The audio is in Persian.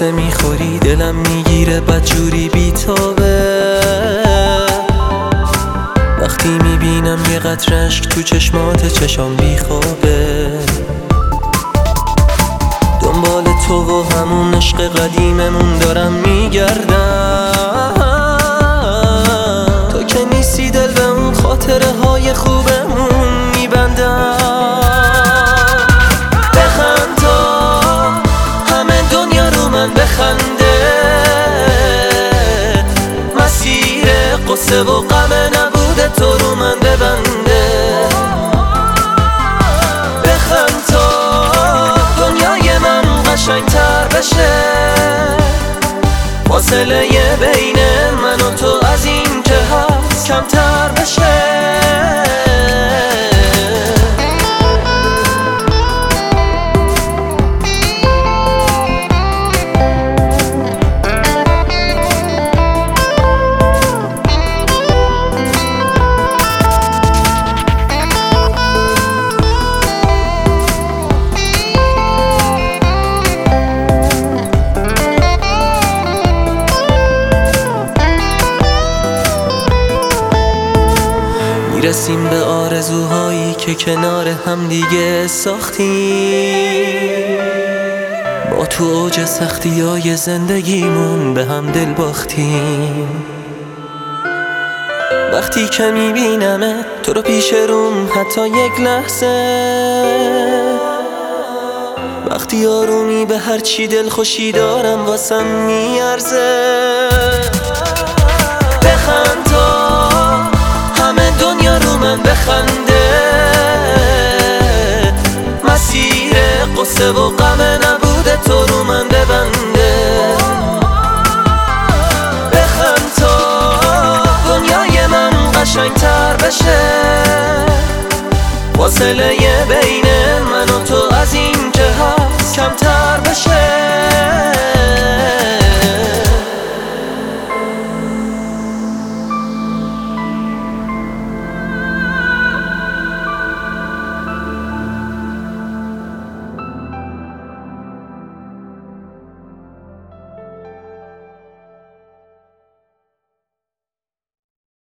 قصه میخوری دلم میگیره بدجوری بیتابه. وقتی میبینم یه قطره اشک تو چشمات چشام بیخوابه. دنبال تو و همون عشق قدیممون دارم میگردم. تو که نیستی دل به اون خاطره های خوبمون میبندم. بخند تا همه دنیا رو من بخنده. مسیر قصه و غم نبوده تو رو من ببنده. بخند تا دنیای من قشنگتر بشه. فاصله بین من و تو از این که هست کمتر بشه. میرسیم به آرزوهایی که کنار هم دیگه ساختیم. با تو اوج سختیای زندگیمون به هم دل باختیم. وقتی که میبینمت تو رو پیش روم حتی یک لحظه. وقتی آرومی به هر چی دل خوشی دارم واسم میارزه. بخند تا همه دنیا رو من بخنده. مسیر قصه و غم نبوده تو رو من ببنده. بخند تا دنیای من قشنگتر بشه. فاصله بین من و تو از این که هست کمتر